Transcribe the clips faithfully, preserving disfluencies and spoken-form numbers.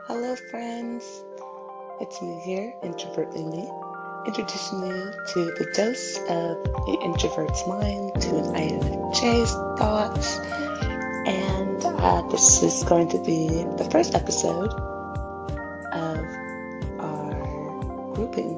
Hello, friends. It's me here, Introvertly Me, introducing you to the dose of the introvert's mind, to an I N F J's thoughts, and uh, this is going to be the first episode of our grouping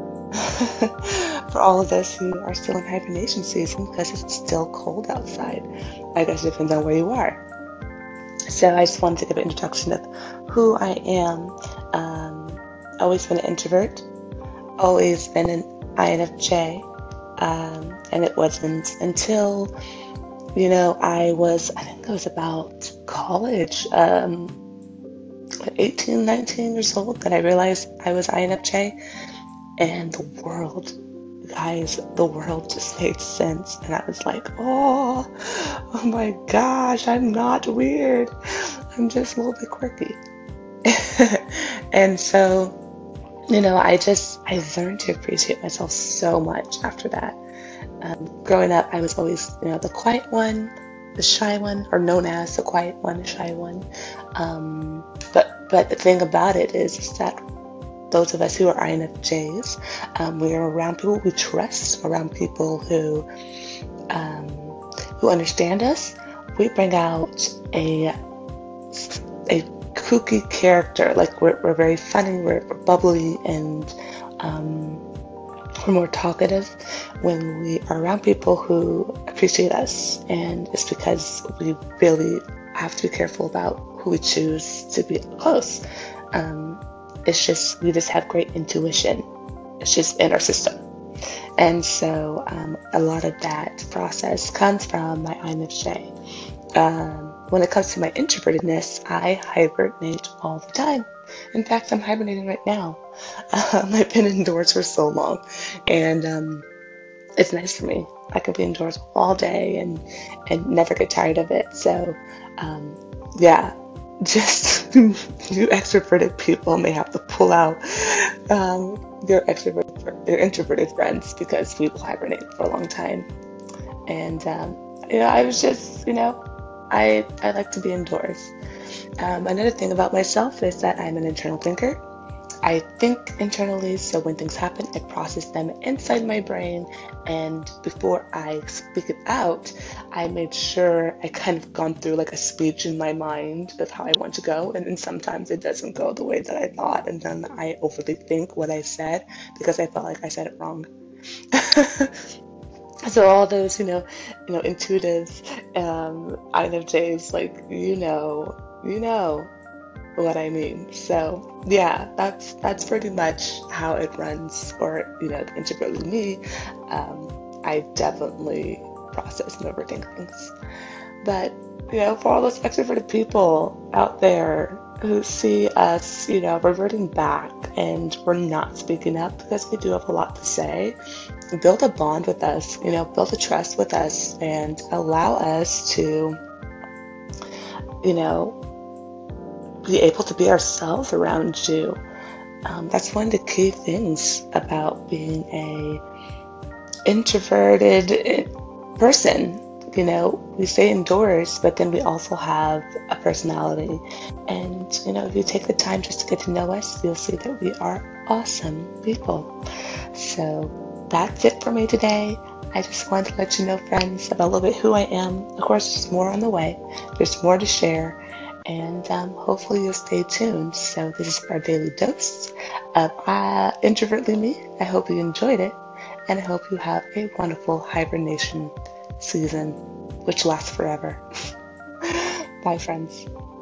for all of us who are still in hibernation season because it's still cold outside. I guess it depends on where you are. So I just wanted to give an introduction of who I am. Um, always been an introvert, always been an I N F J, um, and it wasn't until, you know, I was, I think I was about college, um, eighteen, nineteen years old, that I realized I was I N F J, and the world, guys, the world just made sense. And I was like, oh, oh my gosh, I'm not weird. I'm just a little bit quirky. And so, you know, I just, I learned to appreciate myself so much after that. Um, growing up, I was always, you know, the quiet one, the shy one, or known as the quiet one, the shy one. Um, but but the thing about it is, is that those of us who are I N F Js, um, we are around people we trust, around people who um, who understand us. We bring out a a kooky character. Like we're, we're very funny, we're, we're bubbly, and um, we're more talkative when we are around people who appreciate us. And it's because we really have to be careful about who we choose to be close. Um, it's just, we just have great intuition. It's just in our system. And so um, a lot of that process comes from my I N F J. Um, when it comes to my introvertedness, I hibernate all the time. In fact, I'm hibernating right now. Um, I've been indoors for so long, and um, it's nice for me. I could be indoors all day and and never get tired of it. So, um, yeah, just you extroverted people may have to pull out um, your extroverted, your introverted friends because we will hibernate for a long time. And um, you know, I was just, you know, I I like to be indoors. Um, another thing about myself is that I'm an internal thinker. I think internally, so when things happen, I process them inside my brain, and before I speak it out, I made sure I kind of gone through like a speech in my mind of how I want to go, and then sometimes it doesn't go the way that I thought, and then I overly think what I said because I felt like I said it wrong. So all those, you know, you know, intuitive um, I N F Js, like you know, you know what I mean. So yeah, that's that's pretty much how it runs for, you know, the introverted me. Um, I definitely process and overthink things. But, you know, for all those extroverted people out there who see us, you know, reverting back and we're not speaking up because we do have a lot to say, build a bond with us, you know, build a trust with us and allow us to, you know, be able to be ourselves around you. Um, that's one of the key things about being a introverted eh, person. You know, we stay indoors, but then we also have a personality. And, you know, if you take the time just to get to know us, you'll see that we are awesome people. So that's it for me today. I just wanted to let you know, friends, about a little bit who I am. Of course, there's more on the way. There's more to share. And um, hopefully you'll stay tuned. So this is our daily dose of uh, Introvertly Me. I hope you enjoyed it and I hope you have a wonderful hibernation season, which lasts forever. Bye, friends.